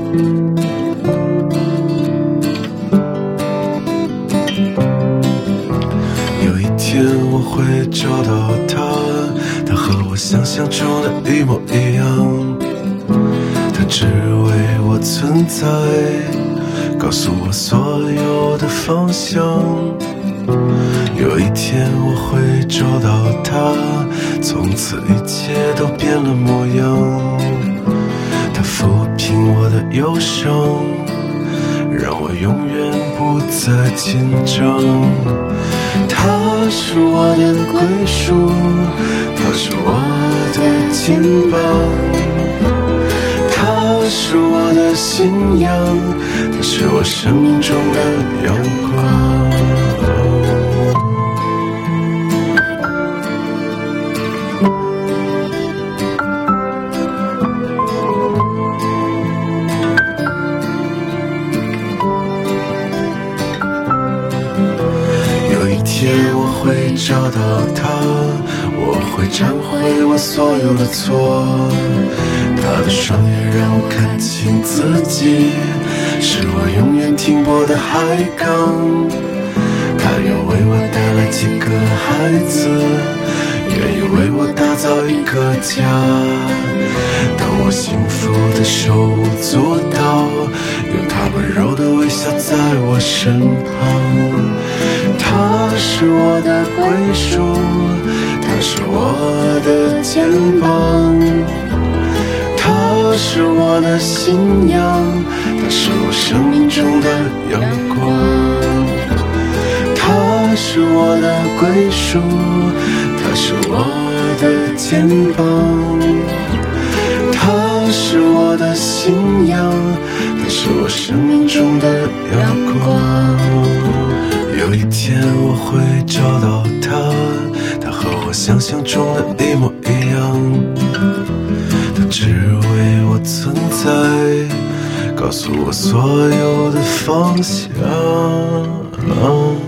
有一天我会找到他，他和我想象中的一模一样，他只为我存在，告诉我所有的方向。有一天我会找到他，从此一切都变了模样，他抚平我的忧伤，让我永远不再紧张。他是我的归属，他是我的肩膀，他是我的信仰，他是我生命中的阳光。有一天我会找到他，我会忏悔我所有的错，他的双眼让我看清自己，是我永远停泊的海港。他愿为我带来几个孩子，愿意为我打造一个家。当我幸福的手做到，有他温柔的微笑在我身旁。他是我的归属，他是我的肩膀，他是我的信仰，他是我生命中的阳光。他是我的归属，他是我的肩膀，他是我的信仰，他是我生命中的阳光。有一天我会找到他，他和我想象中的一模一样，他只为我存在，告诉我所有的方向。